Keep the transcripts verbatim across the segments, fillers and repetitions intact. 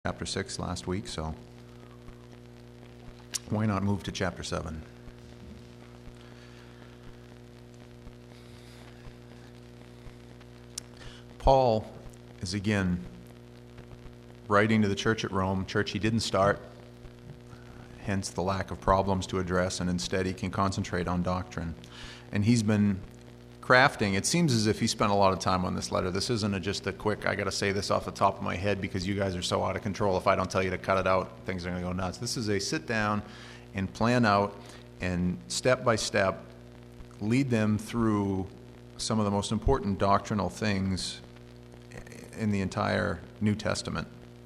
chapter six last week, so why not move to chapter seven? Paul is again writing to the church at Rome, church he didn't start, hence the lack of problems to address, and instead he can concentrate on doctrine. And he's been crafting, it seems as if he spent a lot of time on this letter. This isn't a, just a quick, I got to say this off the top of my head because you guys are so out of control. If I don't tell you to cut it out, things are going to go nuts. This is a sit down and plan out and step by step lead them through some of the most important doctrinal things in the entire New Testament.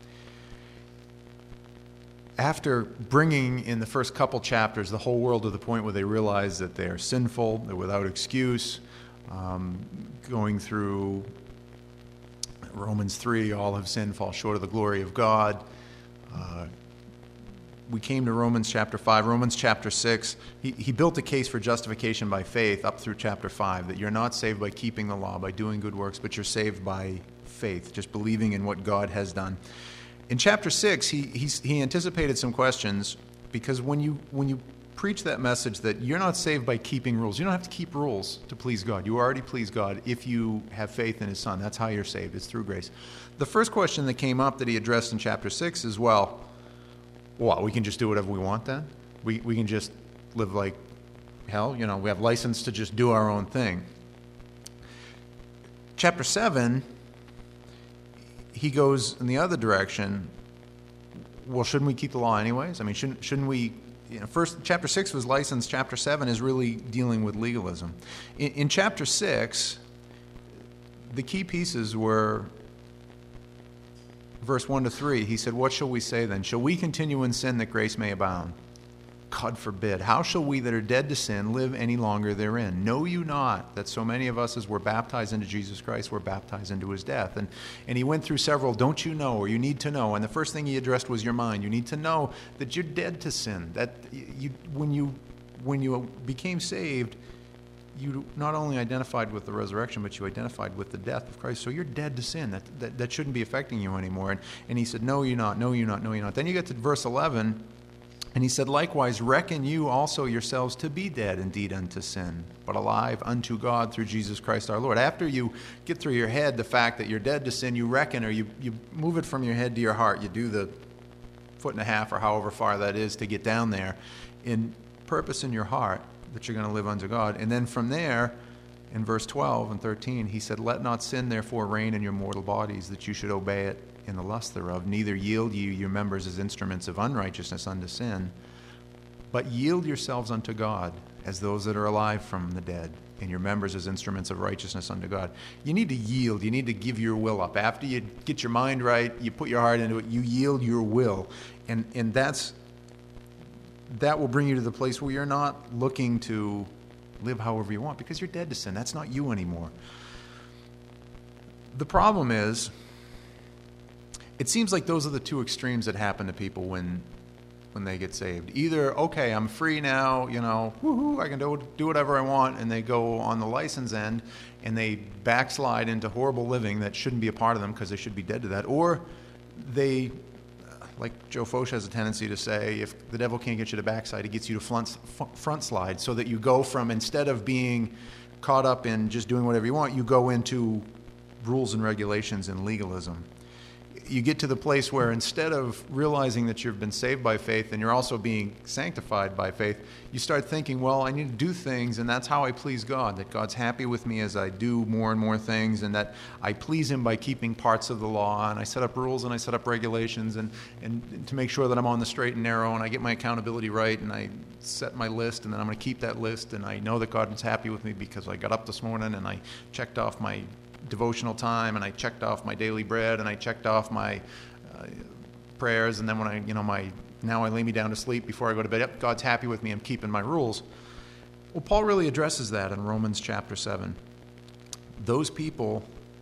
After bringing in the first couple chapters the whole world to the point where they realize that they're sinful, they're without excuse, um, going through Romans three, all have sinned, fall short of the glory of God. Uh, we came to Romans chapter five. Romans chapter six, he, he built a case for justification by faith up through chapter five, that you're not saved by keeping the law, by doing good works, but you're saved by faith, just believing in what God has done. In chapter six, he, he, he anticipated some questions, because when you when you preach that message that you're not saved by keeping rules, you don't have to keep rules to please God. You already please God if you have faith in His Son. That's how you're saved. It's through grace. The first question that came up that he addressed in chapter six is, well, well, we can just do whatever we want then? We, we can just live like hell? You know, we have license to just do our own thing. Chapter seven, he goes in the other direction. Well, shouldn't we keep the law anyways? I mean, shouldn't shouldn't we? You know, first, chapter six was license. Chapter seven is really dealing with legalism. In, in chapter six, the key pieces were verse one to three. He said, "What shall we say then? Shall we continue in sin that grace may abound? God forbid. How shall we that are dead to sin live any longer therein? Know you not that so many of us as were baptized into Jesus Christ were baptized into His death?" And and he went through several, don't you know, or you need to know. And the first thing he addressed was your mind. You need to know that you're dead to sin. That you, when you when you became saved, you not only identified with the resurrection, but you identified with the death of Christ. So you're dead to sin. That that, that shouldn't be affecting you anymore. And, and he said, no, you're not, no, you're not, no, you're not. Then you get to verse eleven, and he said, likewise, reckon you also yourselves to be dead indeed unto sin, but alive unto God through Jesus Christ our Lord. After you get through your head the fact that you're dead to sin, you reckon, or you, you move it from your head to your heart. You do the foot and a half or however far that is to get down there in purpose in your heart that you're going to live unto God. And then from there, in verse twelve and thirteen, he said, let not sin therefore reign in your mortal bodies, that you should obey it in the lust thereof. Neither yield you your members as instruments of unrighteousness unto sin, but yield yourselves unto God as those that are alive from the dead, and your members as instruments of righteousness unto God. You need to yield. You need to give your will up. After you get your mind right, you put your heart into it, you yield your will. And and that's that will bring you to the place where you're not looking to live however you want, because you're dead to sin. That's not you anymore. The problem is, it seems like those are the two extremes that happen to people when when they get saved. Either, okay, I'm free now, you know, woohoo, I can do, do whatever I want, and they go on the license end, and they backslide into horrible living that shouldn't be a part of them because they should be dead to that. Or they, like Joe Foch has a tendency to say, if the devil can't get you to backslide, he gets you to front, front slide, so that you go from, instead of being caught up in just doing whatever you want, you go into rules and regulations and legalism. You get to the place where instead of realizing that you've been saved by faith and you're also being sanctified by faith, you start thinking, well, I need to do things, and that's how I please God, that God's happy with me as I do more and more things, and that I please Him by keeping parts of the law, and I set up rules and I set up regulations and, and to make sure that I'm on the straight and narrow, and I get my accountability right, and I set my list, and then I'm going to keep that list, and I know that God is happy with me because I got up this morning and I checked off my devotional time, and I checked off my daily bread, and I checked off my uh, prayers, and then when I, you know, my now I lay me down to sleep before I go to bed. Yep, God's happy with me. I'm keeping my rules. Well, Paul really addresses that in Romans chapter seven. Those people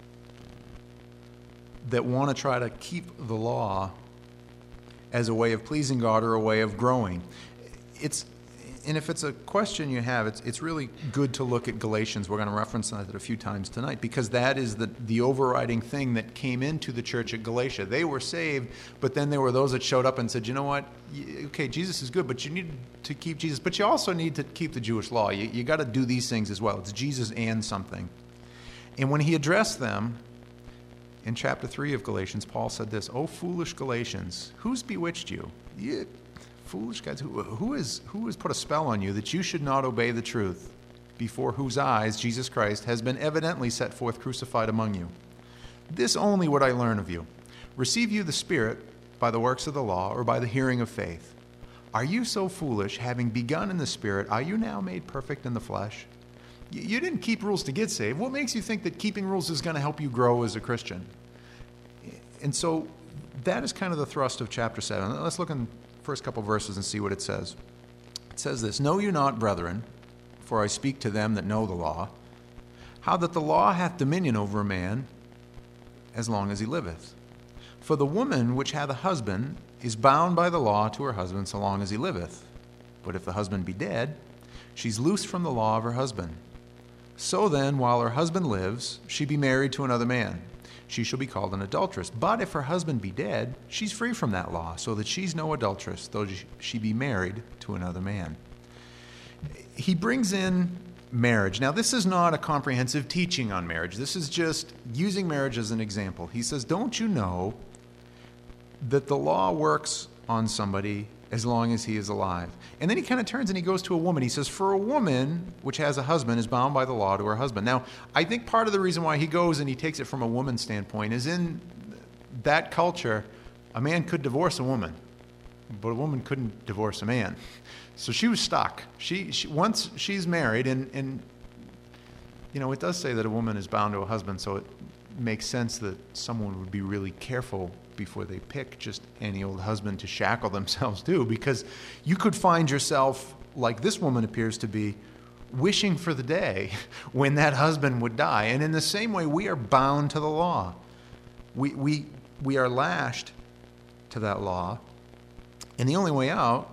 that want to try to keep the law as a way of pleasing God or a way of growing. It's And if it's a question you have, it's it's really good to look at Galatians. We're going to reference that a few times tonight, because that is the, the overriding thing that came into the church at Galatia. They were saved, but then there were those that showed up and said, you know what, okay, Jesus is good, but you need to keep Jesus, but you also need to keep the Jewish law. You, you got to do these things as well. It's Jesus and something. And when he addressed them, in chapter three of Galatians, Paul said this, "O foolish Galatians, who's bewitched you?" you Foolish guys, who, who, is, who has put a spell on you that you should not obey the truth, before whose eyes Jesus Christ has been evidently set forth crucified among you? This only would I learn of you. Receive you the Spirit by the works of the law, or by the hearing of faith? Are you so foolish, having begun in the Spirit, are you now made perfect in the flesh? You, you didn't keep rules to get saved. What makes you think that keeping rules is going to help you grow as a Christian? And so that is kind of the thrust of chapter seven. Let's look in first couple verses and see what it says. It says this, "Know you not, brethren, for I speak to them that know the law, how that the law hath dominion over a man as long as he liveth. For the woman which hath a husband is bound by the law to her husband so long as he liveth. But if the husband be dead, she's loosed from the law of her husband. So then, while her husband lives, she be married to another man. She shall be called an adulteress. But if her husband be dead, she's free from that law, so that she's no adulteress, though she be married to another man." He brings in marriage. Now, this is not a comprehensive teaching on marriage. This is just using marriage as an example. He says, don't you know that the law works on somebody as long as he is alive? And then he kind of turns and he goes to a woman. He says, for a woman which has a husband is bound by the law to her husband. Now, I think part of the reason why he goes and he takes it from a woman's standpoint is in that culture, a man could divorce a woman, but a woman couldn't divorce a man. So she was stuck. She, she once she's married, and, and you know, it does say that a woman is bound to a husband, so it makes sense that someone would be really careful before they pick just any old husband to shackle themselves to, because you could find yourself, like this woman appears to be, wishing for the day when that husband would die. And in the same way, we are bound to the law. We, we, we are lashed to that law, and the only way out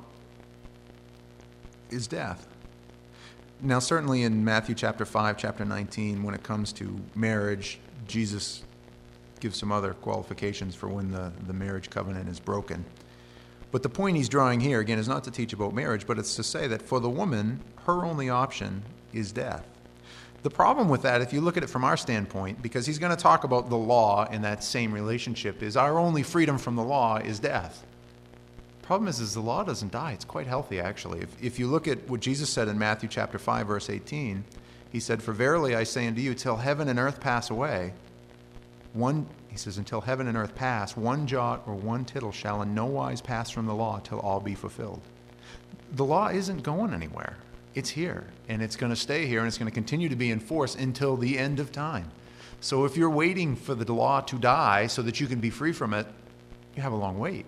is death. Now, certainly in Matthew chapter five, chapter nineteen, when it comes to marriage, Jesus gives some other qualifications for when the, the marriage covenant is broken. But the point he's drawing here, again, is not to teach about marriage, but it's to say that for the woman, her only option is death. The problem with that, if you look at it from our standpoint, because he's going to talk about the law in that same relationship, is our only freedom from the law is death. Problem is, is the law doesn't die. It's quite healthy, actually. If, if you look at what Jesus said in Matthew chapter five, verse eighteen, he said, "For verily I say unto you, till heaven and earth pass away, one," he says, "until heaven and earth pass, one jot or one tittle shall in no wise pass from the law till all be fulfilled." The law isn't going anywhere. It's here, and it's going to stay here, and it's going to continue to be in force until the end of time. So if you're waiting for the law to die so that you can be free from it, you have a long wait.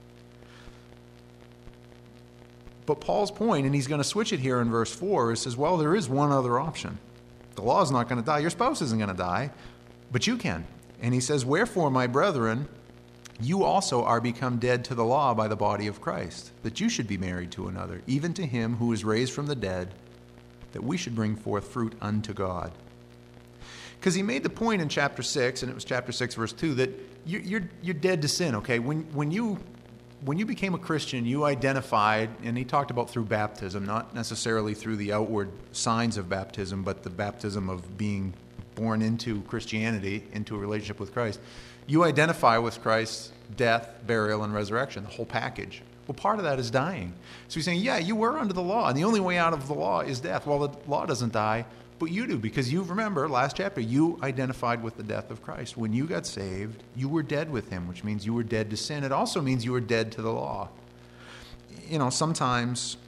But Paul's point, and he's going to switch it here in verse four, is says, well, there is one other option. The law is not going to die. Your spouse isn't going to die, but you can. And he says, "Wherefore, my brethren, you also are become dead to the law by the body of Christ, that you should be married to another, even to him who is raised from the dead, that we should bring forth fruit unto God." Because he made the point in chapter six, and it was chapter six, verse two, that you, you're, you're dead to sin, okay? When, when you... When you became a Christian, you identified, and he talked about through baptism, not necessarily through the outward signs of baptism, but the baptism of being born into Christianity, into a relationship with Christ. You identify with Christ's death, burial, and resurrection, the whole package. Well, part of that is dying. So he's saying, yeah, you were under the law, and the only way out of the law is death. Well, the law doesn't die, but you do, because you remember, last chapter, you identified with the death of Christ. When you got saved, you were dead with him, which means you were dead to sin. It also means you were dead to the law. You know, sometimes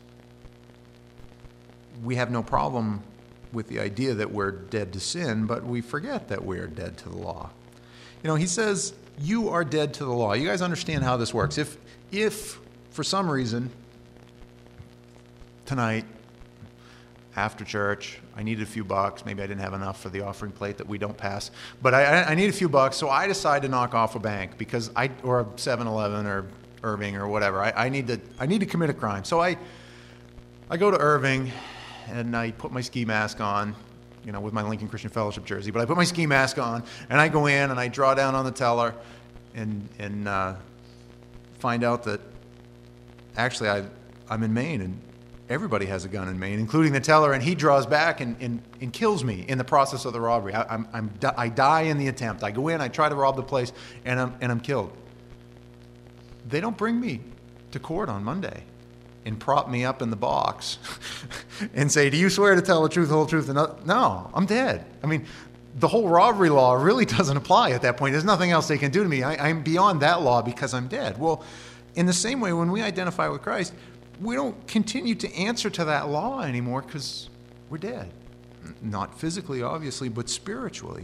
we have no problem with the idea that we're dead to sin, but we forget that we are dead to the law. You know, he says, you are dead to the law. You guys understand how this works. If, if for some reason, tonight, after church, I needed a few bucks. Maybe I didn't have enough for the offering plate that we don't pass. But I, I need a few bucks, so I decide to knock off a bank because I, or a seven eleven or Irving or whatever. I, I need to I need to commit a crime. So I I go to Irving, and I put my ski mask on, you know, with my Lincoln Christian Fellowship jersey. But I put my ski mask on, and I go in, and I draw down on the teller, and and uh, find out that actually I I'm in Maine, and everybody has a gun in Maine, including the teller, and he draws back and, and, and kills me in the process of the robbery. I, I'm, I'm I die in the attempt. I go in, I try to rob the place, and I'm and I'm killed. They don't bring me to court on Monday and prop me up in the box and say, do you swear to tell the truth, the whole truth? And no, no, I'm dead. I mean, the whole robbery law really doesn't apply at that point. There's nothing else they can do to me. I, I'm beyond that law because I'm dead. Well, in the same way, when we identify with Christ, we don't continue to answer to that law anymore because we're dead. Not physically, obviously, but spiritually.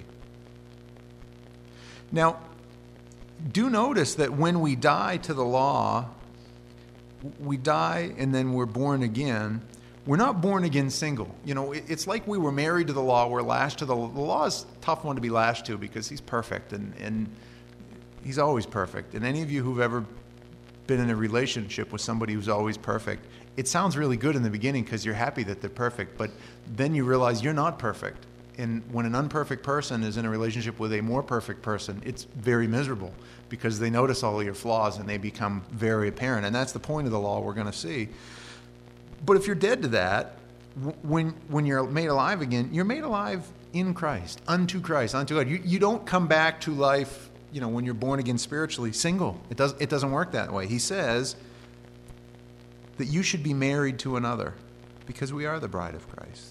Now, do notice that when we die to the law, we die and then we're born again. We're not born again single. You know, it's like we were married to the law, we're lashed to the law. The law is a tough one to be lashed to because he's perfect, and, and he's always perfect. And any of you who've ever been in a relationship with somebody who's always perfect, it sounds really good in the beginning because you're happy that they're perfect, but then you realize you're not perfect. And when an unperfect person is in a relationship with a more perfect person, it's very miserable because they notice all of your flaws and they become very apparent. And that's the point of the law we're going to see. But if you're dead to that, when when you're made alive again, you're made alive in Christ, unto Christ, unto God. You, you don't come back to life, you know, when you're born again spiritually, single. It, does, it doesn't work that way. He says that you should be married to another because we are the bride of Christ.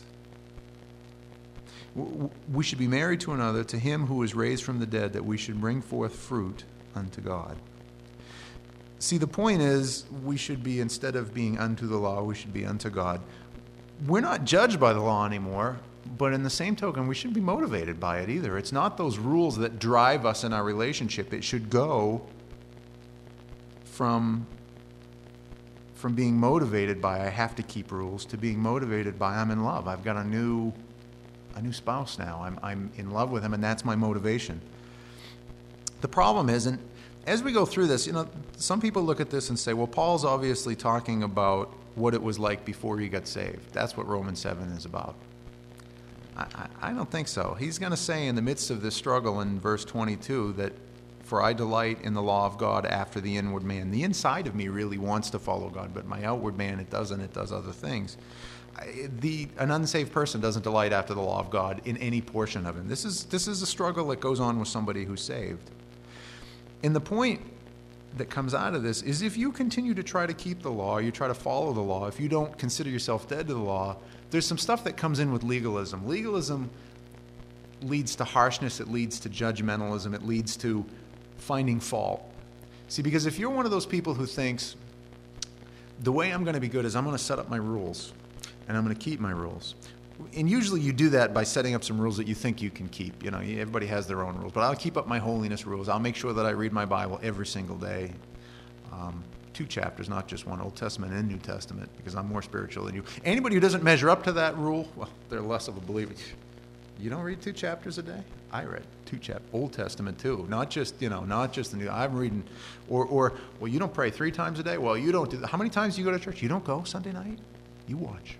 We should be married to another, to him who was raised from the dead, that we should bring forth fruit unto God. See, the point is, we should be, instead of being unto the law, we should be unto God. We're not judged by the law anymore, but in the same token, we shouldn't be motivated by it either. It's not those rules that drive us in our relationship. It should go from, from being motivated by, I have to keep rules, to being motivated by, I'm in love. I've got a new... a new spouse now. I'm, I'm in love with him, and that's my motivation. The problem is, and as we go through this, you know, some people look at this and say, well, Paul's obviously talking about what it was like before he got saved. That's what Romans seven is about. I, I, I don't think so. He's going to say in the midst of this struggle in verse twenty-two that, for I delight in the law of God after the inward man. The inside of me really wants to follow God, but my outward man, it doesn't. It does other things. The, an unsaved person doesn't delight after the law of God in any portion of him. This is, this is a struggle that goes on with somebody who's saved. And the point that comes out of this is if you continue to try to keep the law, you try to follow the law, if you don't consider yourself dead to the law, there's some stuff that comes in with legalism. Legalism leads to harshness, it leads to judgmentalism, it leads to finding fault. See, because if you're one of those people who thinks, the way I'm going to be good is I'm going to set up my rules, and I'm going to keep my rules. And usually you do that by setting up some rules that you think you can keep. You know, everybody has their own rules. But I'll keep up my holiness rules. I'll make sure that I read my Bible every single day. Um, two chapters, not just one, Old Testament and New Testament, because I'm more spiritual than you. Anybody who doesn't measure up to that rule, well, they're less of a believer. You don't read two chapters a day? I read two chapters, Old Testament too. Not just, you know, not just the New. I'm reading, or, or, well, you don't pray three times a day? Well, you don't do that. How many times do you go to church? You don't go Sunday night? You watch.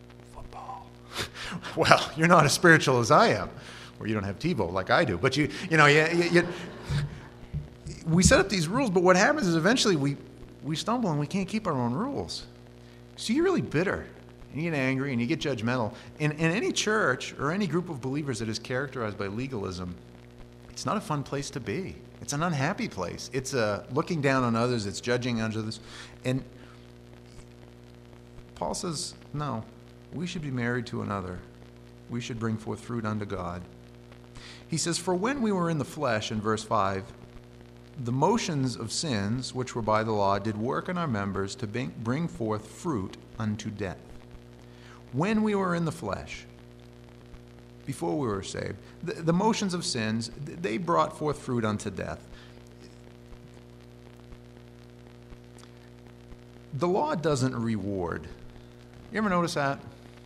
Well, you're not as spiritual as I am, or you don't have TiVo like I do. But you, you know, you, you, you, we set up these rules. But what happens is eventually we, we stumble and we can't keep our own rules. So you're really bitter, and you get angry, and you get judgmental. In, in any church or any group of believers that is characterized by legalism, it's not a fun place to be. It's an unhappy place. It's uh, looking down on others. It's judging others. And Paul says, no. We should be married to another. We should bring forth fruit unto God. He says, for when we were in the flesh, in verse five, the motions of sins, which were by the law, did work in our members to bring forth fruit unto death. When we were in the flesh, before we were saved, the, the motions of sins, they brought forth fruit unto death. The law doesn't reward. You ever notice that?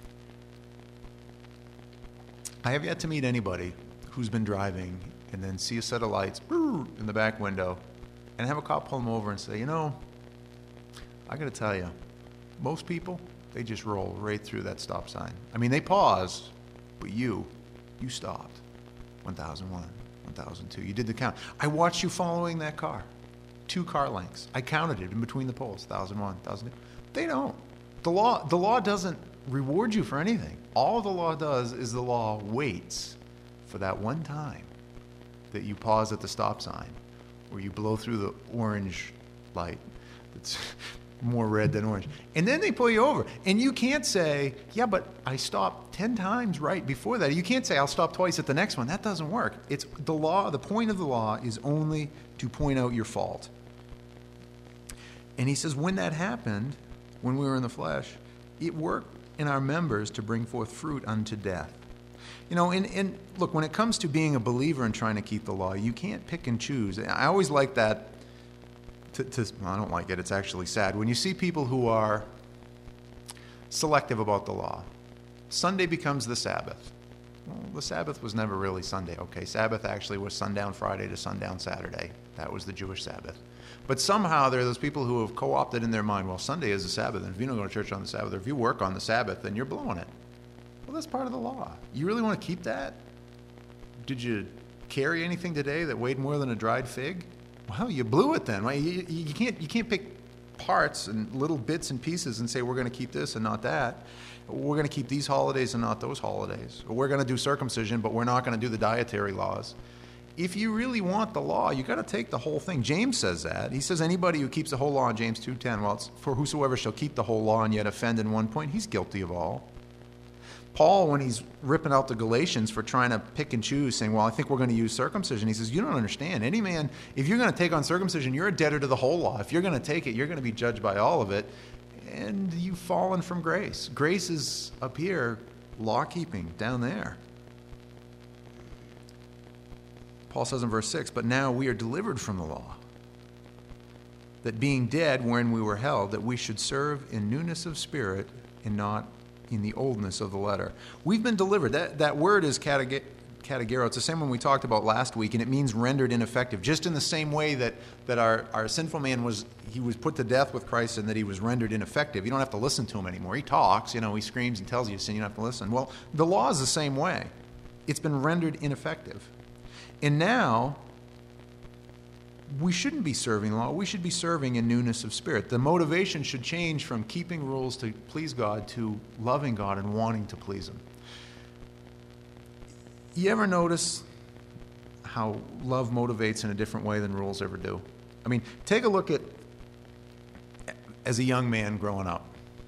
I have yet to meet anybody who's been driving and then see a set of lights in the back window and have a cop pull them over and say, you know, I got to tell you, most people, They just roll right through that stop sign. I mean, they pause, but you, you stopped. one thousand one, one thousand two. You did the count. I watched you following that car. Two car lengths. I counted it in between the poles. one thousand one, one thousand two. They don't. The law, the law doesn't reward you for anything. All the law does is the law waits for that one time that you pause at the stop sign or you blow through the orange light. It's more red than orange. And then they pull you over. And you can't say, yeah, but I stopped ten times right before that. You can't say, I'll stop twice at the next one. That doesn't work. It's the law. The point of the law is only to point out your fault. And he says, when that happened, when we were in the flesh, it worked in our members to bring forth fruit unto death. You know, and, and look, when it comes to being a believer and trying to keep the law, you can't pick and choose. I always like that. To, to, well, I don't like it. It's actually sad. When you see people who are selective about the law, Sunday becomes the Sabbath. Well, the Sabbath was never really Sunday. Okay, Sabbath actually was sundown Friday to sundown Saturday. That was the Jewish Sabbath. But somehow there are those people who have co-opted in their mind, well, Sunday is the Sabbath, and if you don't go to church on the Sabbath, or if you work on the Sabbath, then you're blowing it. Well, that's part of the law. You really want to keep that? Did you carry anything today that weighed more than a dried fig? Well, you blew it then. Right? You, you can't you can't pick parts and little bits and pieces and say we're going to keep this and not that. We're going to keep these holidays and not those holidays. Or we're going to do circumcision, but we're not going to do the dietary laws. If you really want the law, you got to take the whole thing. James says that. He says anybody who keeps the whole law in James two ten, well, it's for whosoever shall keep the whole law and yet offend in one point, he's guilty of all. Paul, when he's ripping out the Galatians for trying to pick and choose, saying, well, I think we're going to use circumcision, he says, you don't understand. Any man, if you're going to take on circumcision, you're a debtor to the whole law. If you're going to take it, you're going to be judged by all of it, and you've fallen from grace. Grace is up here, law-keeping down there. Paul says in verse six, but now we are delivered from the law, that being dead wherein we were held, that we should serve in newness of spirit and not in the oldness of the letter. We've been delivered. That that word is katag- katagero. It's the same one we talked about last week, and it means rendered ineffective. Just in the same way that, that our, our sinful man was, he was put to death with Christ and that he was rendered ineffective. You don't have to listen to him anymore. He talks, you know, he screams and tells you to sin, you don't have to listen. Well, the law is the same way. It's been rendered ineffective. And now, we shouldn't be serving law. We should be serving in newness of spirit. The motivation should change from keeping rules to please God to loving God and wanting to please Him. You ever notice how love motivates in a different way than rules ever do? I mean, take a look at, as a young man growing up,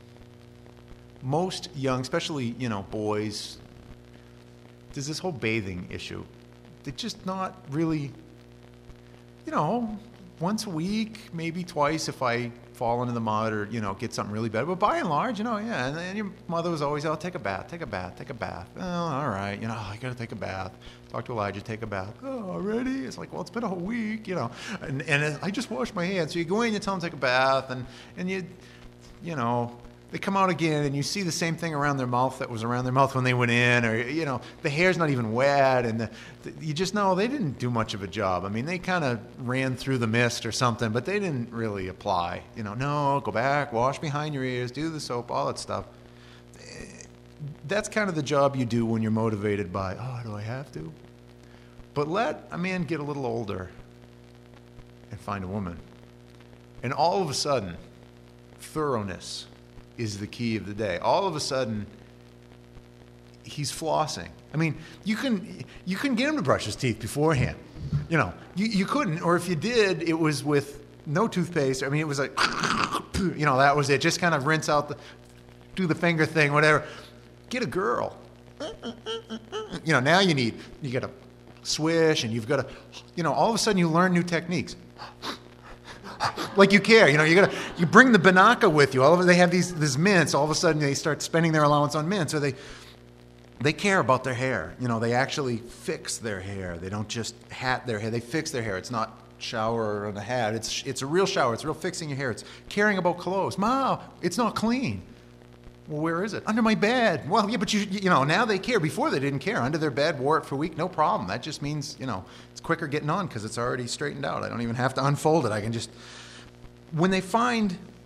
most young, especially, you know, boys, there's this whole bathing issue. They're just not really, you know, once a week, maybe twice if I fall into the mud or, you know, get something really bad. But by and large, you know, yeah. And then your mother was always, oh, take a bath, take a bath, take a bath. Oh, all right, you know, I got to take a bath. Talk to Elijah, take a bath. Oh, already? It's like, well, it's been a whole week, you know. And, and I just washed my hands. So you go in, you tell them to take a bath, and, and you, you know, they come out again, and you see the same thing around their mouth that was around their mouth when they went in, or, you know, the hair's not even wet, and the, the, you just know they didn't do much of a job. I mean, they kind of ran through the mist or something, but they didn't really apply. You know, no, go back, wash behind your ears, do the soap, all that stuff. That's kind of the job you do when you're motivated by, oh, do I have to? But let a man get a little older and find a woman, and all of a sudden, thoroughness is the key of the day. All of a sudden, he's flossing. I mean, you couldn't you couldn't get him to brush his teeth beforehand. You know, you, you couldn't, or if you did, it was with no toothpaste. I mean, it was like, you know, that was it. Just kind of rinse out the, do the finger thing, whatever. Get a girl. You know, now you need, you got to swish, and you've got to, you know, all of a sudden you learn new techniques. Like you care, you know, you gotta, you bring the Banaka with you. All of it, they have these, these mints. All of a sudden, they start spending their allowance on mints, or they, they care about their hair. You know, they actually fix their hair. They don't just hat their hair. They fix their hair. It's not shower and a hat. It's, it's a real shower. It's real fixing your hair. It's caring about clothes. Ma, it's not clean. Well, where is it? Under my bed. Well, yeah, but you, you know, now they care. Before they didn't care. Under their bed, wore it for a week, no problem. That just means, you know, it's quicker getting on because it's already straightened out. I don't even have to unfold it. I can just. When they find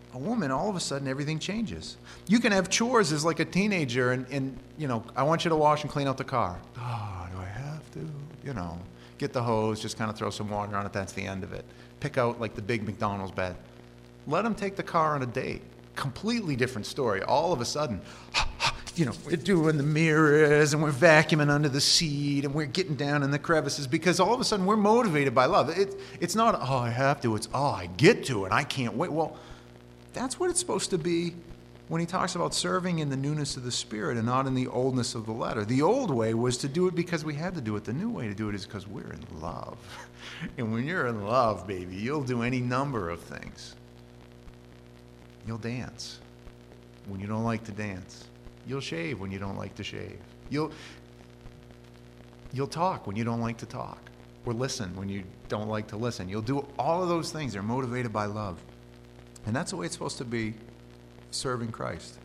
a woman, all of a sudden everything changes. You can have chores as like a teenager and, and, you know, I want you to wash and clean out the car. Oh, do I have to? You know, get the hose, just kind of throw some water on it. That's the end of it. Pick out like the big McDonald's bed. Let them take the car on a date. Completely different story. All of a sudden, you know, we're doing the mirrors and we're vacuuming under the seat and we're getting down in the crevices because all of a sudden we're motivated by love. It, it's not, oh, I have to. It's, oh, I get to and I can't wait. Well, that's what it's supposed to be when he talks about serving in the newness of the Spirit and not in the oldness of the letter. The old way was to do it because we had to do it. The new way to do it is because we're in love. And when you're in love, baby, you'll do any number of things. You'll dance when you don't like to dance. You'll shave when you don't like to shave. You'll, you'll talk when you don't like to talk. Or listen when you don't like to listen. You'll do all of those things. They're motivated by love. And that's the way it's supposed to be serving Christ.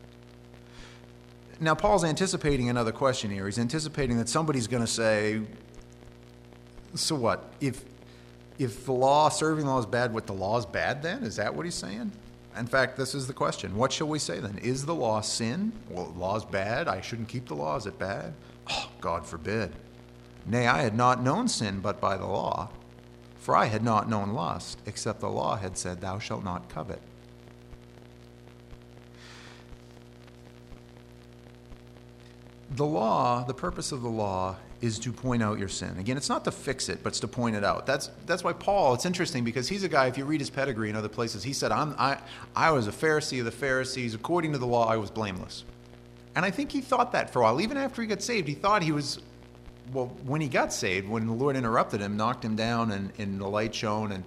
Now, Paul's anticipating another question here. He's anticipating that somebody's going to say, so what? If, if the law, serving law is bad, what, the law is bad then? Is that what he's saying? In fact, this is the question. What shall we say then? Is the law sin? Well, the law is bad. I shouldn't keep the law. Is it bad? Oh, God forbid. Nay, I had not known sin but by the law. For I had not known lust, except the law had said, thou shalt not covet. The law, the purpose of the law is to point out your sin. Again, it's not to fix it, but it's to point it out. That's that's why Paul, it's interesting because he's a guy, if you read his pedigree in other places, he said, I'm, I, I was a Pharisee of the Pharisees. According to the law, I was blameless. And I think he thought that for a while. Even after he got saved, he thought he was, well, when he got saved, when the Lord interrupted him, knocked him down and, and the light shone, and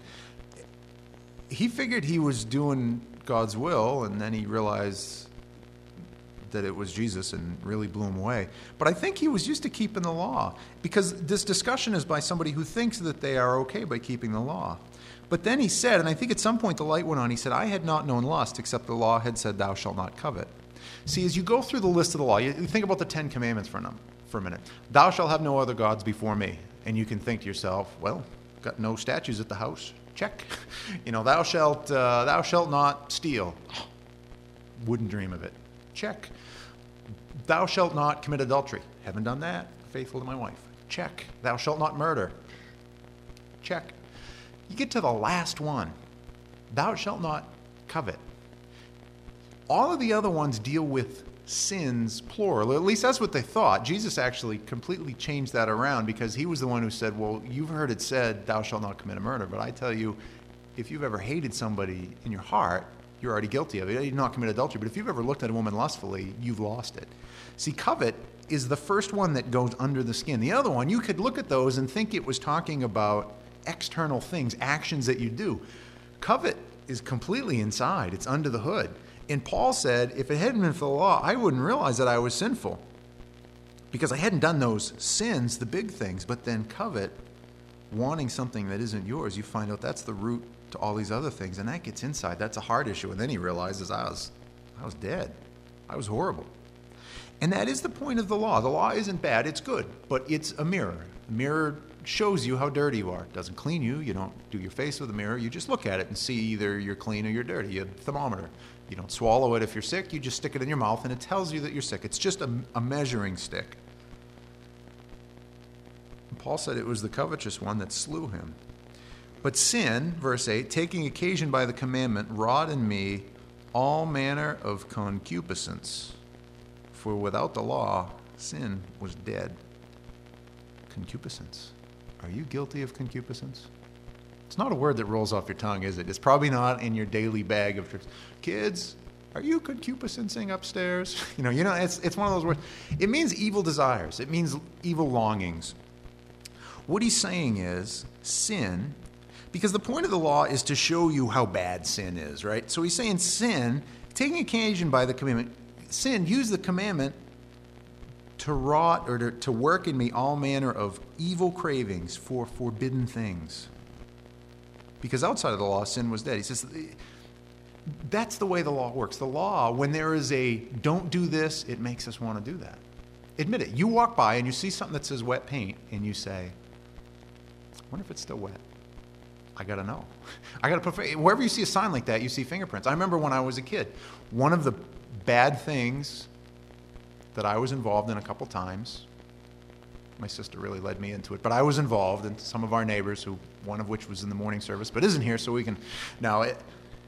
he figured he was doing God's will, and then he realized that it was Jesus and really blew him away. But I think he was used to keeping the law because this discussion is by somebody who thinks that they are okay by keeping the law. But then he said, and I think at some point the light went on, he said, I had not known lust except the law had said, thou shalt not covet. See, as you go through the list of the law, you think about the Ten Commandments for a, for a minute. Thou shalt have no other gods before me. And you can think to yourself, well, got no statues at the house. Check. You know, thou shalt, uh, thou shalt not steal. Wouldn't dream of it. Check. Thou shalt not commit adultery. Haven't done that. Faithful to my wife. Check. Thou shalt not murder. Check. You get to the last one. Thou shalt not covet. All of the other ones deal with sins, plural. At least that's what they thought. Jesus actually completely changed that around because he was the one who said, well, you've heard it said, thou shalt not commit a murder. But I tell you, if you've ever hated somebody in your heart, you're already guilty of it. You did not commit adultery. But if you've ever looked at a woman lustfully, you've lost it. See, covet is the first one that goes under the skin. The other one, you could look at those and think it was talking about external things, actions that you do. Covet is completely inside. It's under the hood. And Paul said, if it hadn't been for the law, I wouldn't realize that I was sinful because I hadn't done those sins, the big things. But then covet, wanting something that isn't yours, you find out that's the root to all these other things, and that gets inside. That's a heart issue. And then he realizes I was, I was dead. I was horrible. And that is the point of the law. The law isn't bad. It's good, but it's a mirror. A mirror shows you how dirty you are. It doesn't clean you. You don't do your face with a mirror. You just look at it and see either you're clean or you're dirty. You have a thermometer. You don't swallow it if you're sick. You just stick it in your mouth, and it tells you that you're sick. It's just a, a measuring stick. And Paul said it was the covetous one that slew him. But sin, verse eight, taking occasion by the commandment, wrought in me all manner of concupiscence. For without the law, sin was dead. Concupiscence. Are you guilty of concupiscence? It's not a word that rolls off your tongue, is it? It's probably not in your daily bag of tricks. Kids, are you concupiscencing upstairs? You know, you know, it's it's one of those words. It means evil desires. It means evil longings. What he's saying is sin, because the point of the law is to show you how bad sin is, right? So he's saying sin, taking occasion by the commandment, sin, use the commandment to wrought or to, to work in me all manner of evil cravings for forbidden things. Because outside of the law, sin was dead. He says, that's the way the law works. The law, when there is a don't do this, it makes us want to do that. Admit it. You walk by and you see something that says wet paint, and you say, I wonder if it's still wet. I got to know. I got to put, wherever you see a sign like that, you see fingerprints. I remember when I was a kid, one of the bad things that I was involved in a couple times, my sister really led me into it, but I was involved, and some of our neighbors, who one of which was in the morning service, but isn't here, so we can, now, it,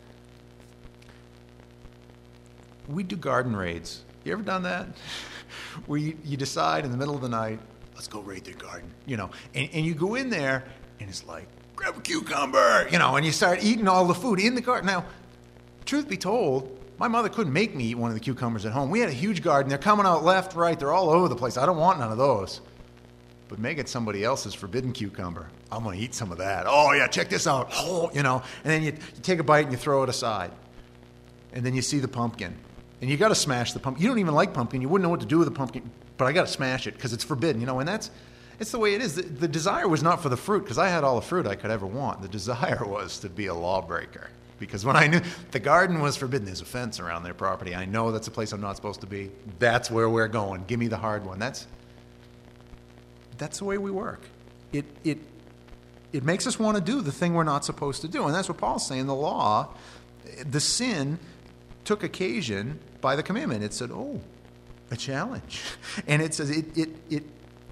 we do garden raids. You ever done that? Where you, you decide in the middle of the night, let's go raid their garden, you know, and, and you go in there, and it's like, grab a cucumber, you know, and you start eating all the food in the garden. Now, truth be told, my mother couldn't make me eat one of the cucumbers at home. We had a huge garden. They're coming out left, right. They're all over the place. I don't want none of those. But make it somebody else's forbidden cucumber. I'm going to eat some of that. Oh, yeah, check this out. Oh, you know, and then you, you take a bite and you throw it aside. And then you see the pumpkin. And you got to smash the pumpkin. You don't even like pumpkin. You wouldn't know what to do with the pumpkin. But I got to smash it because it's forbidden, you know, and that's... It's the way it is. The, the desire was not for the fruit, because I had all the fruit I could ever want. The desire was to be a lawbreaker. Because when I knew the garden was forbidden, there's a fence around their property. I know that's a place I'm not supposed to be. That's where we're going. Give me the hard one. That's that's the way we work. It it it makes us want to do the thing we're not supposed to do. And that's what Paul's saying. The law, the sin took occasion by the commandment. It said, oh, a challenge. And it says it it it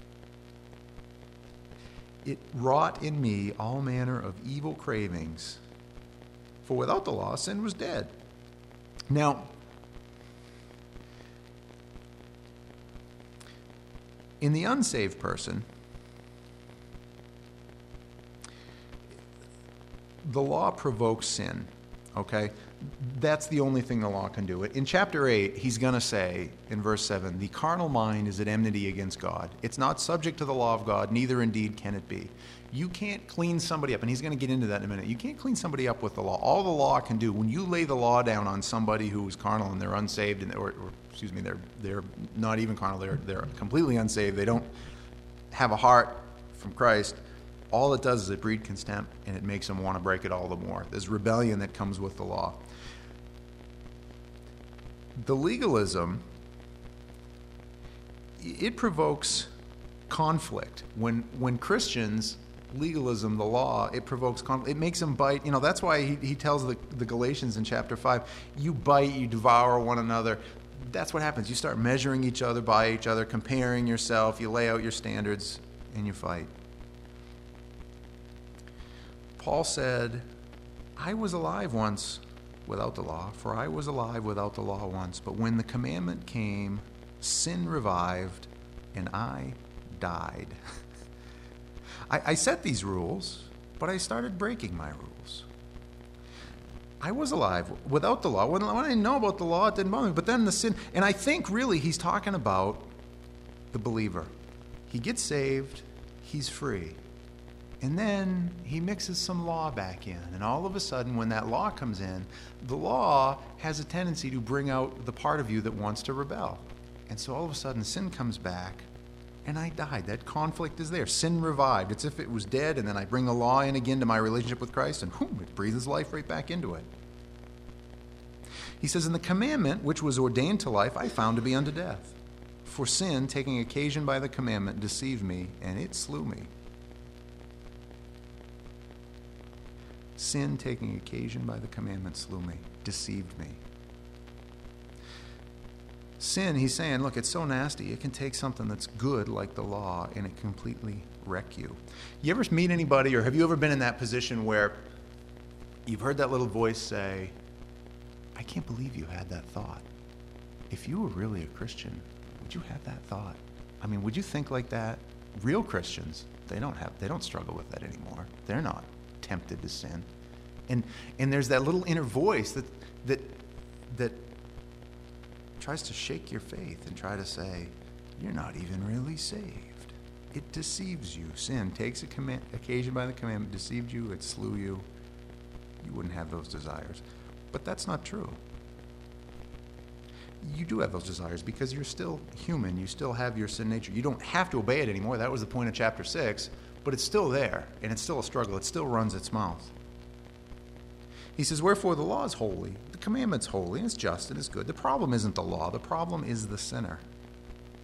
It wrought in me all manner of evil cravings. For without the law, sin was dead. Now, in the unsaved person, the law provokes sin, okay? That's the only thing the law can do. In chapter eight, he's going to say, in verse seven, the carnal mind is at enmity against God. It's not subject to the law of God, neither indeed can it be. You can't clean somebody up, and he's going to get into that in a minute. You can't clean somebody up with the law. All the law can do, when you lay the law down on somebody who is carnal and they're unsaved, and or, or excuse me, they're they're not even carnal, they're they're completely unsaved, they don't have a heart from Christ, all it does is it breed contempt, and it makes them want to break it all the more. There's rebellion that comes with the law. The legalism, it provokes conflict. When when Christians, legalism, the law, it provokes conflict. It makes them bite. You know, that's why he, he tells the, the Galatians in chapter five, you bite, you devour one another. That's what happens. You start measuring each other by each other, comparing yourself, you lay out your standards, and you fight. Paul said, I was alive once without the law, for I was alive without the law once. But when the commandment came, sin revived, and I died. I, I set these rules, but I started breaking my rules. I was alive without the law. When, when I didn't know about the law, it didn't bother me. But then the sin, and I think really he's talking about the believer. He gets saved, he's free. And then he mixes some law back in. And all of a sudden, when that law comes in, the law has a tendency to bring out the part of you that wants to rebel. And so all of a sudden, sin comes back, and I died. That conflict is there. Sin revived. It's if it was dead, and then I bring the law in again to my relationship with Christ, and whoom, it breathes life right back into it. He says, in the commandment, which was ordained to life, I found to be unto death. For sin, taking occasion by the commandment, deceived me, and it slew me. Sin, taking occasion by the commandment, slew me, deceived me. Sin, he's saying, look, it's so nasty, it can take something that's good like the law and it completely wreck you. You ever meet anybody, or have you ever been in that position where you've heard that little voice say, I can't believe you had that thought. If you were really a Christian, would you have that thought? I mean, would you think like that? Real Christians, they don't have, they don't struggle with that anymore. They're not tempted to sin. And and there's that little inner voice that that that tries to shake your faith and try to say, you're not even really saved. It deceives you. Sin takes a command, occasion by the commandment, deceived you, it slew you. You wouldn't have those desires. But that's not true. You do have those desires because you're still human. You still have your sin nature. You don't have to obey it anymore. That was the point of chapter six. But it's still there, and it's still a struggle. It still runs its mouth. He says, wherefore the law is holy, the commandment's holy, and it's just, and it's good. The problem isn't the law. The problem is the sinner.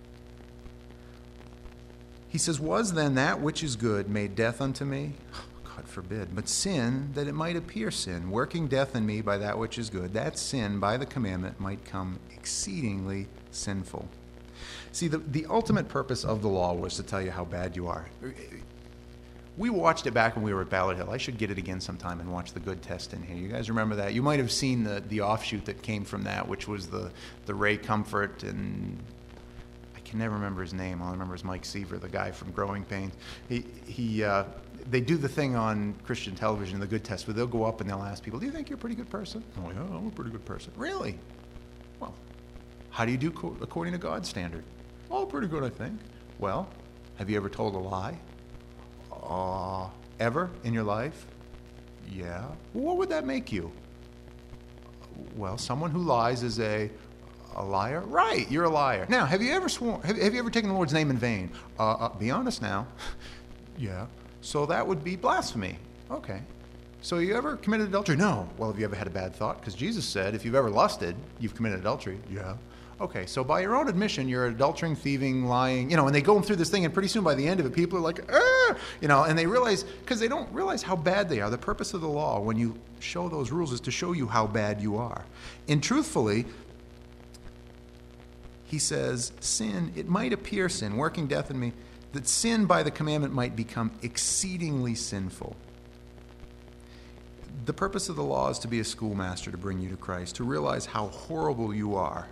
He says, was then that which is good made death unto me? Oh, God forbid. But sin, that it might appear sin, working death in me by that which is good, that sin by the commandment might come exceedingly sinful. See, the, the ultimate purpose of the law was to tell you how bad you are. We watched it back when we were at Ballard Hill. I should get it again sometime and watch the good test in here. You guys remember that? You might have seen the, the offshoot that came from that, which was the, the Ray Comfort, and I can never remember his name. All I remember is Mike Seaver, the guy from Growing Pains. He, he, uh, they do the thing on Christian television, the good test, where they'll go up and they'll ask people, do you think you're a pretty good person? Oh, yeah, I'm a pretty good person. Really? Well, how do you do co- according to God's standard? Oh, pretty good, I think. Well, have you ever told a lie? Uh, ever in your life? Yeah. Well, what would that make you? Well, someone who lies is a a liar. Right, you're a liar. Now, have you ever sworn? Have, have you ever taken the Lord's name in vain? Uh, uh, be honest now. Yeah. So that would be blasphemy. Okay. So you ever committed adultery? No. Well, have you ever had a bad thought? Because Jesus said, if you've ever lusted, you've committed adultery. Yeah. Okay, so by your own admission, you're adultering, thieving, lying, you know, and they go through this thing, and pretty soon by the end of it, people are like, ah, you know, and they realize, because they don't realize how bad they are. The purpose of the law, when you show those rules, is to show you how bad you are. And truthfully, he says, sin, it might appear sin, working death in me, that sin by the commandment might become exceedingly sinful. The purpose of the law is to be a schoolmaster, to bring you to Christ, to realize how horrible you are.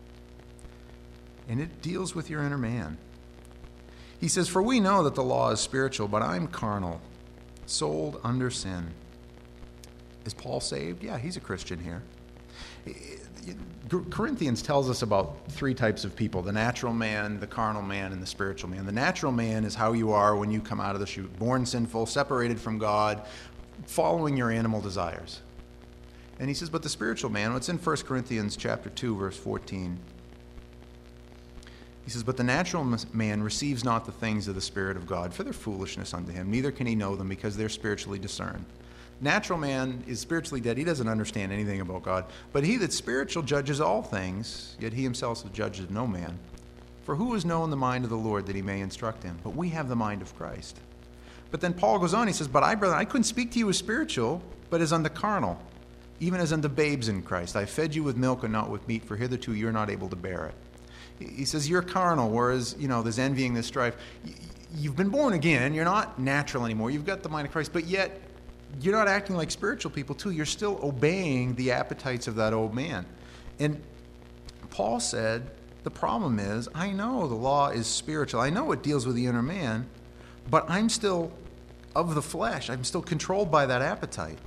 And it deals with your inner man. He says, for we know that the law is spiritual, but I'm carnal, sold under sin. Is Paul saved? Yeah, he's a Christian here. Corinthians tells us about three types of people: the natural man, the carnal man, and the spiritual man. The natural man is how you are when you come out of the chute, born sinful, separated from God, following your animal desires. And he says, but the spiritual man, what's in First Corinthians chapter two, verse fourteen. He says, but the natural man receives not the things of the Spirit of God, for their foolishness unto him, neither can he know them, because they're spiritually discerned. Natural man is spiritually dead. He doesn't understand anything about God. But he that's spiritual judges all things, yet he himself is judged of no man. For who has known the mind of the Lord that he may instruct him? But we have the mind of Christ. But then Paul goes on, he says, but I, brother, I couldn't speak to you as spiritual, but as unto carnal, even as unto babes in Christ. I fed you with milk and not with meat, for hitherto you're not able to bear it. He says, you're carnal, whereas, you know, there's envying, this strife. You've been born again. You're not natural anymore. You've got the mind of Christ, but yet you're not acting like spiritual people, too. You're still obeying the appetites of that old man. And Paul said, the problem is, I know the law is spiritual. I know it deals with the inner man, but I'm still of the flesh. I'm still controlled by that appetite.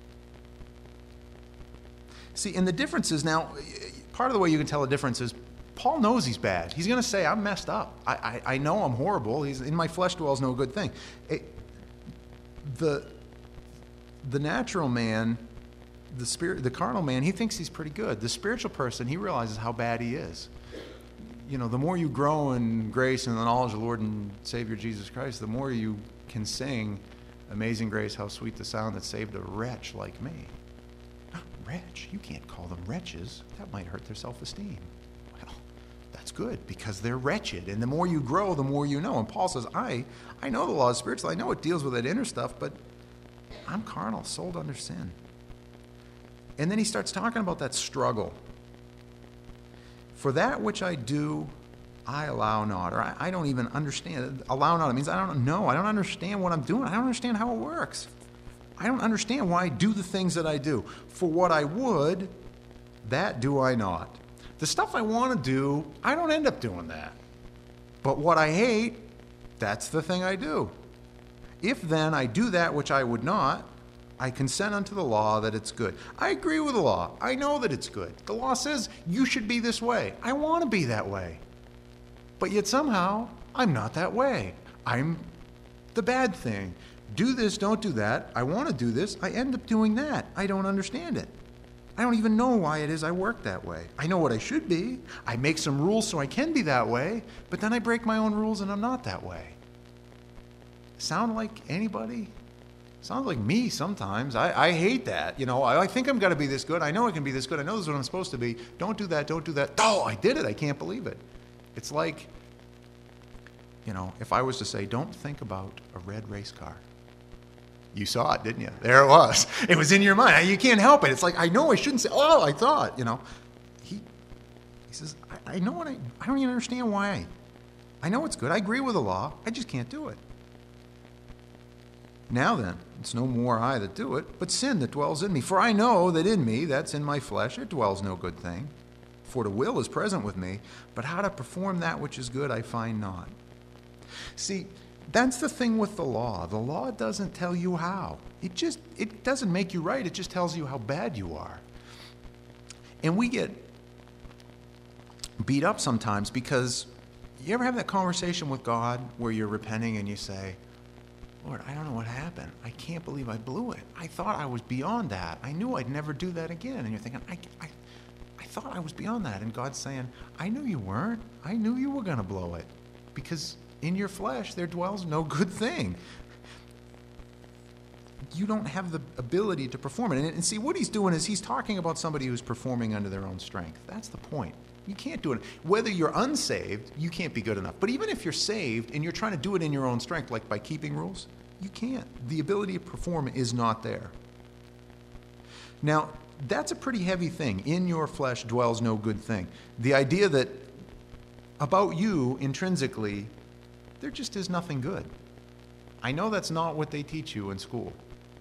See, and the difference is now, part of the way you can tell the difference is, Paul knows he's bad. He's going to say, I'm messed up. I, I, I know I'm horrible. He's, in my flesh dwells no good thing. It, the, the natural man, the spirit, the carnal man, he thinks he's pretty good. The spiritual person, he realizes how bad he is. You know, the more you grow in grace and the knowledge of the Lord and Savior Jesus Christ, the more you can sing, Amazing Grace, how sweet the sound that saved a wretch like me. Wretch? You can't call them wretches. That might hurt their self-esteem. That's good, because they're wretched. And the more you grow, the more you know. And Paul says, I, I know the law is spiritual. I know it deals with that inner stuff, but I'm carnal, sold under sin. And then he starts talking about that struggle. For that which I do, I allow not. Or I, I don't even understand. Allow not, it means I don't know. I don't understand what I'm doing. I don't understand how it works. I don't understand why I do the things that I do. For what I would, that do I not. The stuff I want to do, I don't end up doing that. But what I hate, that's the thing I do. If then I do that which I would not, I consent unto the law that it's good. I agree with the law. I know that it's good. The law says you should be this way. I want to be that way. But yet somehow, I'm not that way. I'm the bad thing. Do this, don't do that. I want to do this. I end up doing that. I don't understand it. I don't even know why it is I work that way. I know what I should be. I make some rules so I can be that way, but then I break my own rules and I'm not that way. Sound like anybody? Sounds like me sometimes. I, I hate that. You know, I, I think I'm going to be this good. I know I can be this good. I know this is what I'm supposed to be. Don't do that. Don't do that. Oh, I did it. I can't believe it. It's like, you know, if I was to say, don't think about a red race car. You saw it, didn't you? There it was. It was in your mind. You can't help it. It's like, I know I shouldn't say, oh, I thought, you know. He he says, I, I know what I, I don't even understand why. I, I know it's good. I agree with the law. I just can't do it. Now then, it's no more I that do it, but sin that dwells in me. For I know that in me, that's in my flesh, it dwells no good thing. For the will is present with me, but how to perform that which is good I find not. See, that's the thing with the law. The law doesn't tell you how. It just, it doesn't make you right. It just tells you how bad you are. And we get beat up sometimes because you ever have that conversation with God where you're repenting and you say, Lord, I don't know what happened. I can't believe I blew it. I thought I was beyond that. I knew I'd never do that again. And you're thinking, I, I, I thought I was beyond that. And God's saying, I knew you weren't. I knew you were going to blow it. Because in your flesh there dwells no good thing. You don't have the ability to perform it. And, and see, what he's doing is he's talking about somebody who's performing under their own strength. That's the point. You can't do it. Whether you're unsaved, you can't be good enough. But even if you're saved and you're trying to do it in your own strength, like by keeping rules, you can't. The ability to perform is not there. Now, that's a pretty heavy thing. In your flesh dwells no good thing. The idea that about you intrinsically, there just is nothing good. I know that's not what they teach you in school.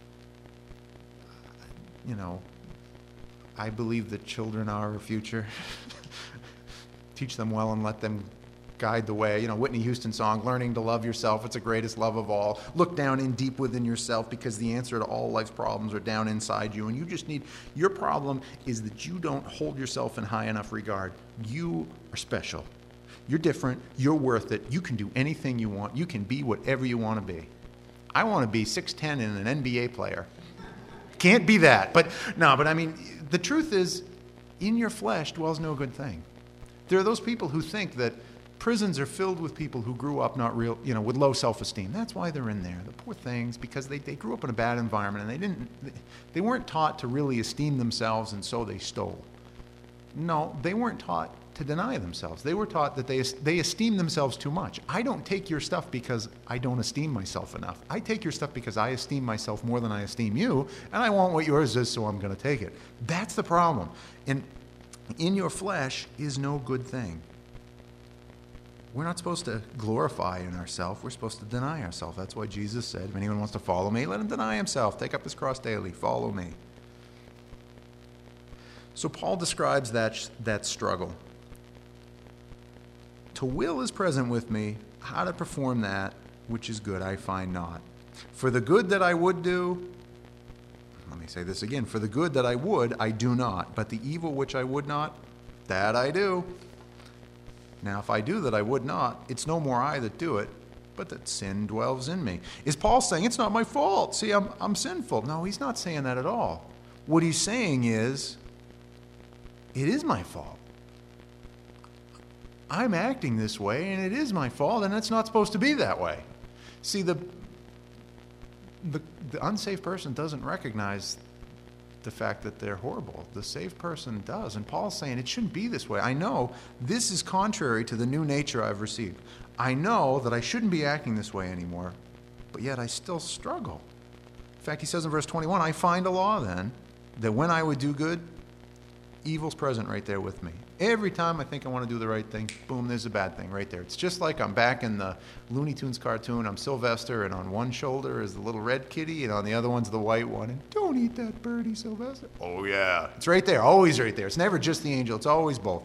You know, I believe that children are our future. Teach them well and let them guide the way. You know, Whitney Houston song, learning to love yourself. It's the greatest love of all. Look down in deep within yourself because the answer to all life's problems are down inside you. And you just need, your problem is that you don't hold yourself in high enough regard. You are special. You're different. You're worth it. You can do anything you want. You can be whatever you want to be. I want to be six ten and an N B A player. Can't be that. But no, but I mean, the truth is, in your flesh dwells no good thing. There are those people who think that prisons are filled with people who grew up not real, you know, with low self-esteem. That's why they're in there. The poor things, because they, they grew up in a bad environment and they didn't, they weren't taught to really esteem themselves, and so they stole. No, they weren't taught to deny themselves. They were taught that they they esteem themselves too much. I don't take your stuff because I don't esteem myself enough. I take your stuff because I esteem myself more than I esteem you, and I want what yours is, so I'm going to take it. That's the problem. And in your flesh is no good thing. We're not supposed to glorify in ourselves. We're supposed to deny ourselves. That's why Jesus said, if anyone wants to follow me, let him deny himself. Take up his cross daily. Follow me. So Paul describes that, that struggle. To will is present with me. How to perform that which is good I find not. For the good that I would do, let me say this again. For the good that I would, I do not. But the evil which I would not, that I do. Now, if I do that I would not, it's no more I that do it, but that sin dwells in me. Is Paul saying, it's not my fault? See, I'm, I'm sinful. No, he's not saying that at all. What he's saying is, it is my fault. I'm acting this way, and it is my fault, and it's not supposed to be that way. See, the, the, the unsafe person doesn't recognize the fact that they're horrible. The saved person does. And Paul's saying it shouldn't be this way. I know this is contrary to the new nature I've received. I know that I shouldn't be acting this way anymore, but yet I still struggle. In fact, he says in verse twenty-one, I find a law then, that when I would do good, evil's present right there with me. Every time I think I want to do the right thing, boom, there's a bad thing right there. It's just like I'm back in the Looney Tunes cartoon. I'm Sylvester, and on one shoulder is the little red kitty, and on the other one's the white one. And don't eat that birdie, Sylvester. Oh, yeah. It's right there, always right there. It's never just the angel. It's always both.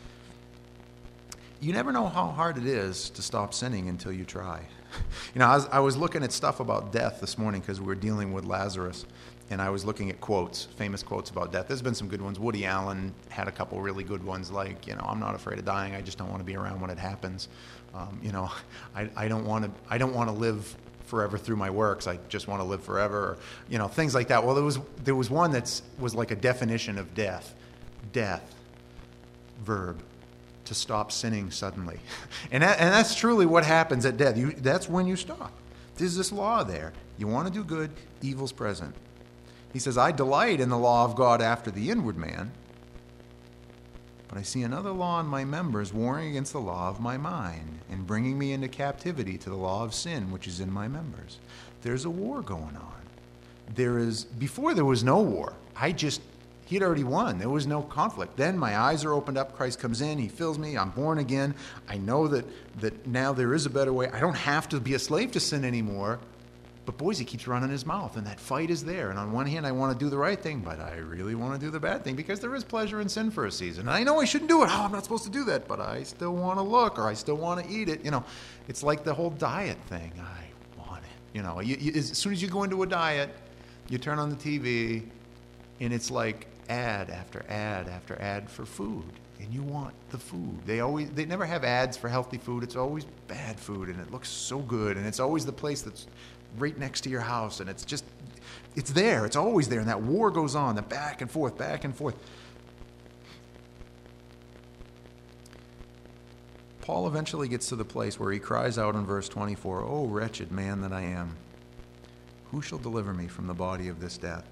You never know how hard it is to stop sinning until you try. You know, I was, I was looking at stuff about death this morning because we were dealing with Lazarus. And I was looking at quotes, famous quotes about death. There's been some good ones. Woody Allen had a couple really good ones, like, you know, I'm not afraid of dying. I just don't want to be around when it happens. Um, you know, I, I don't want to. I don't want to live forever through my works. I just want to live forever. Or, you know, things like that. Well, there was there was one that was like a definition of death. Death, verb, to stop sinning suddenly, and that, and that's truly what happens at death. You, that's when you stop. There's this law there. You want to do good, evil's present. He says, I delight in the law of God after the inward man, but I see another law in my members warring against the law of my mind and bringing me into captivity to the law of sin which is in my members. There's a war going on. There is, before there was no war. I just, he had already won. There was no conflict. Then my eyes are opened up. Christ comes in. He fills me. I'm born again. I know that, that now there is a better way. I don't have to be a slave to sin anymore. But boys, he keeps running his mouth, and that fight is there. And on one hand, I want to do the right thing, but I really want to do the bad thing because there is pleasure in sin for a season. And I know I shouldn't do it. Oh, I'm not supposed to do that, but I still want to look, or I still want to eat it. You know, it's like the whole diet thing. I want it. You know, you, you, as soon as you go into a diet, you turn on the T V, and it's like ad after ad after ad for food. And you want the food. They always, they never have ads for healthy food. It's always bad food, and it looks so good. And it's always the place that's right next to your house, and it's just, it's there. It's always there, and that war goes on, the back and forth, back and forth. Paul eventually gets to the place where he cries out in verse twenty-four, "Oh, wretched man that I am, who shall deliver me from the body of this death?"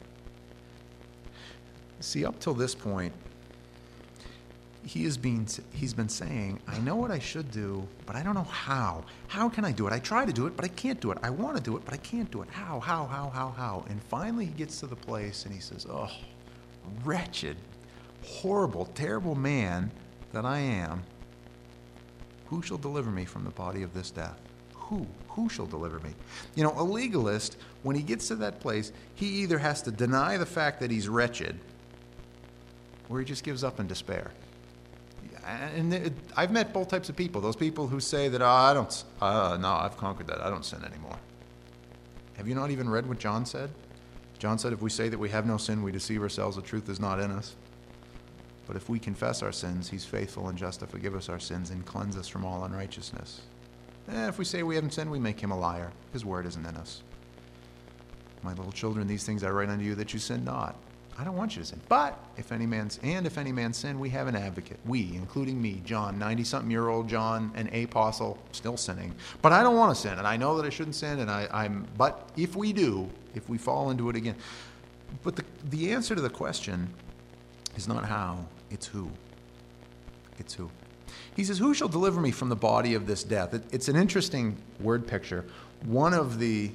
See, up till this point, he has been, he's been saying, I know what I should do, but I don't know how. How can I do it? I try to do it, but I can't do it. I want to do it, but I can't do it. How, how, how, how, how? And finally he gets to the place and he says, oh, wretched, horrible, terrible man that I am, who shall deliver me from the body of this death? Who? Who shall deliver me? You know, a legalist, when he gets to that place, he either has to deny the fact that he's wretched, or he just gives up in despair. And it, I've met both types of people. Those people who say that, oh, I don't, uh, no, I've conquered that. I don't sin anymore. Have you not even read what John said? John said, if we say that we have no sin, we deceive ourselves. The truth is not in us. But if we confess our sins, he's faithful and just to forgive us our sins and cleanse us from all unrighteousness. And if we say we haven't sinned, we make him a liar. His word isn't in us. My little children, these things I write unto you that you sin not. I don't want you to sin. But if any man's, and if any man sin, we have an advocate. We, including me, John, ninety-something-year-old John, an apostle, still sinning. But I don't want to sin, and I know that I shouldn't sin, and I, I'm, but if we do, if we fall into it again. But the, the answer to the question is not how, it's who. It's who. He says, who shall deliver me from the body of this death? It, it's an interesting word picture. One of the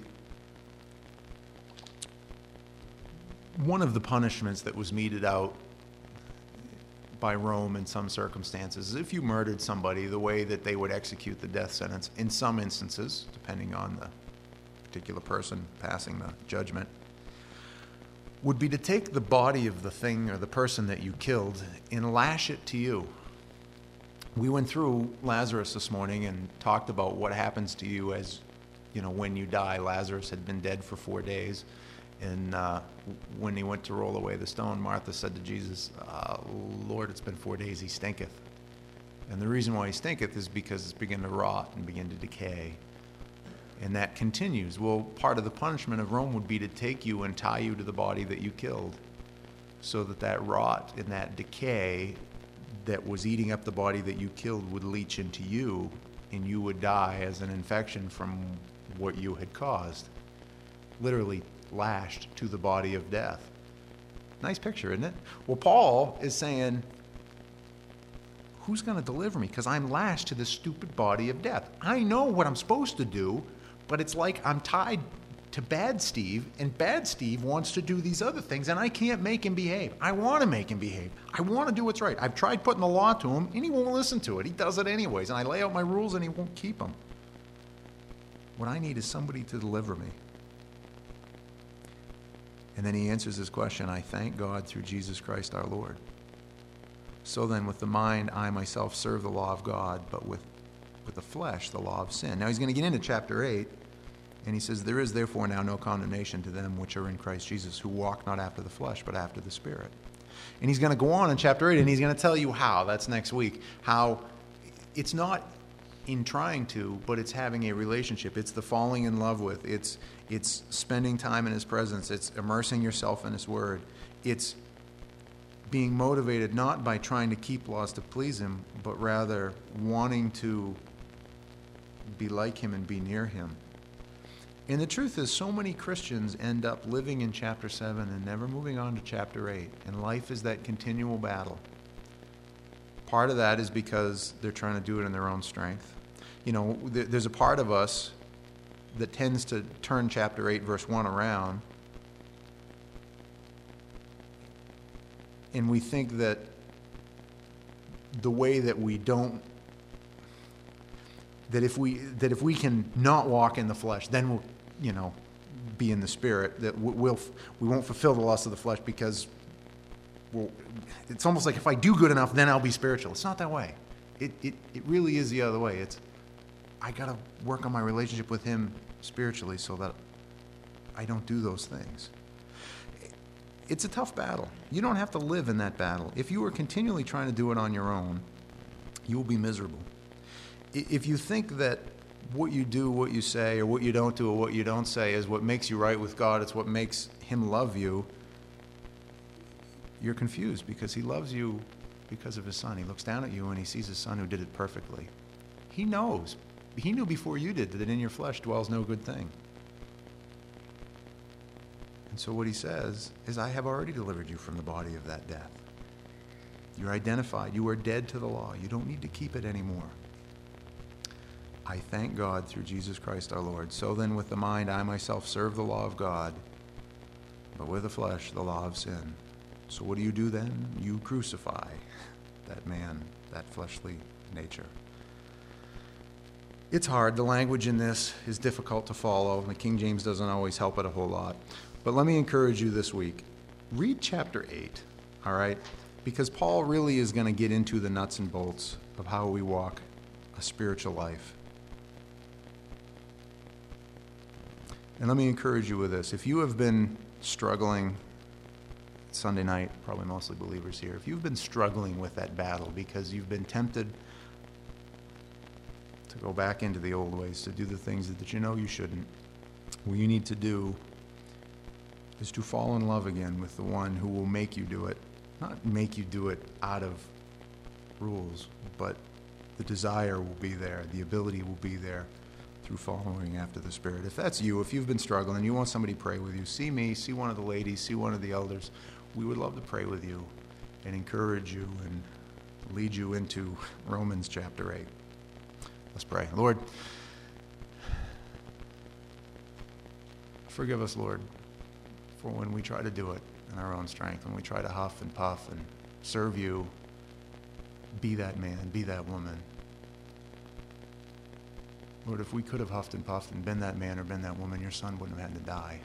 One of the punishments that was meted out by Rome in some circumstances is if you murdered somebody, the way that they would execute the death sentence, in some instances, depending on the particular person passing the judgment, would be to take the body of the thing or the person that you killed and lash it to you. We went through Lazarus this morning and talked about what happens to you as, you know, when you die. Lazarus had been dead for four days. And uh, when he went to roll away the stone, Martha said to Jesus, uh, Lord, it's been four days, he stinketh. And the reason why he stinketh is because it's begun to rot and begin to decay. And that continues. Well, part of the punishment of Rome would be to take you and tie you to the body that you killed, so that that rot and that decay that was eating up the body that you killed would leach into you, and you would die as an infection from what you had caused. Literally lashed to the body of death. Nice picture, isn't it? Well, Paul is saying, who's going to deliver me? Because I'm lashed to this stupid body of death. I know what I'm supposed to do, but it's like I'm tied to Bad Steve, and Bad Steve wants to do these other things, and I can't make him behave. I want to make him behave. I want to do what's right. I've tried putting the law to him, and he won't listen to it. He does it anyways, and I lay out my rules, and he won't keep them. What I need is somebody to deliver me. And then he answers this question, I thank God through Jesus Christ our Lord. So then with the mind, I myself serve the law of God, but with, with the flesh, the law of sin. Now he's going to get into chapter eight, and he says, there is therefore now no condemnation to them which are in Christ Jesus, who walk not after the flesh, but after the Spirit. And he's going to go on in chapter eight, and he's going to tell you how, that's next week, how it's not in trying to, but it's having a relationship. It's the falling in love with. It's it's spending time in his presence. It's immersing yourself in his word. It's being motivated not by trying to keep laws to please him, but rather wanting to be like him and be near him. And the truth is, so many Christians end up living in chapter seven and never moving on to chapter eight. And life is that continual battle. Part of that is because they're trying to do it in their own strength. You know, there's a part of us that tends to turn chapter eight, verse one around and we think that the way that we don't, that if we that if we can not walk in the flesh, then we'll, you know, be in the Spirit, that we'll we won't fulfill the lust of the flesh because we'll, it's almost like if I do good enough, then I'll be spiritual. It's not that way. It it it really is the other way. It's I got to work on my relationship with Him spiritually so that I don't do those things. It's a tough battle. You don't have to live in that battle. If you are continually trying to do it on your own, you will be miserable. If you think that what you do, what you say, or what you don't do, or what you don't say is what makes you right with God, it's what makes Him love you, you're confused, because He loves you because of His Son. He looks down at you and He sees His Son who did it perfectly. He knows. He knew before you did that in your flesh dwells no good thing. And so what He says is, I have already delivered you from the body of that death. You're identified. You are dead to the law. You don't need to keep it anymore. I thank God through Jesus Christ our Lord. So then with the mind I myself serve the law of God, but with the flesh the law of sin. So what do you do then? You crucify that man, that fleshly nature. It's hard. The language in this is difficult to follow. The King James doesn't always help it a whole lot. But let me encourage you this week. Read chapter eight, all right? Because Paul really is going to get into the nuts and bolts of how we walk a spiritual life. And let me encourage you with this. If you have been struggling Sunday night, probably mostly believers here, if you've been struggling with that battle because you've been tempted to go back into the old ways, to do the things that you know you shouldn't, what you need to do is to fall in love again with the one who will make you do it. Not make you do it out of rules, but the desire will be there, the ability will be there through following after the Spirit. If that's you, if you've been struggling, you want somebody to pray with you, see me, see one of the ladies, see one of the elders. We would love to pray with you and encourage you and lead you into Romans chapter eight. Let's pray. Lord, forgive us, Lord, for when we try to do it in our own strength, when we try to huff and puff and serve you, be that man, be that woman. Lord, if we could have huffed and puffed and been that man or been that woman, your Son wouldn't have had to die.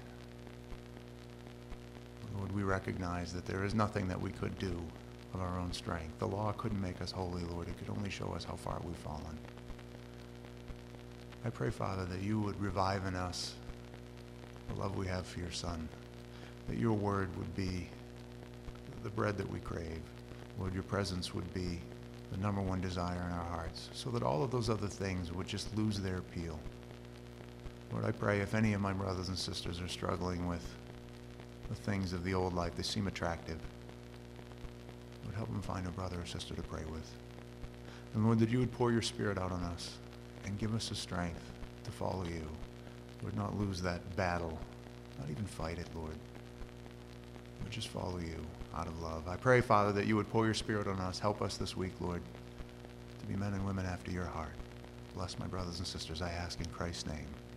Lord, we recognize that there is nothing that we could do of our own strength. The law couldn't make us holy, Lord. It could only show us how far we've fallen. I pray, Father, that you would revive in us the love we have for your Son, that your word would be the bread that we crave. Lord, your presence would be the number one desire in our hearts, so that all of those other things would just lose their appeal. Lord, I pray if any of my brothers and sisters are struggling with the things of the old life, they seem attractive, Lord, help them find a brother or sister to pray with. And Lord, that you would pour your Spirit out on us and give us the strength to follow you. Lord, not lose that battle, not even fight it, Lord, but just follow you out of love. I pray, Father, that you would pour your Spirit on us. Help us this week, Lord, to be men and women after your heart. Bless my brothers and sisters, I ask in Christ's name.